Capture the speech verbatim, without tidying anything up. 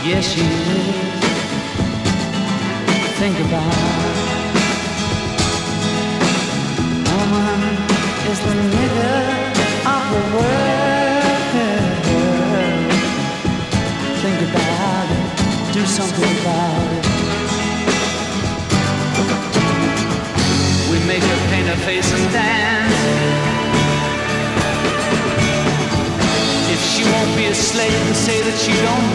Yes, she is. Think about it. Woman is the nigger of the world. Think about it. Do something about it. We make her paint her face and dance. If she won't be a slave and say that she don't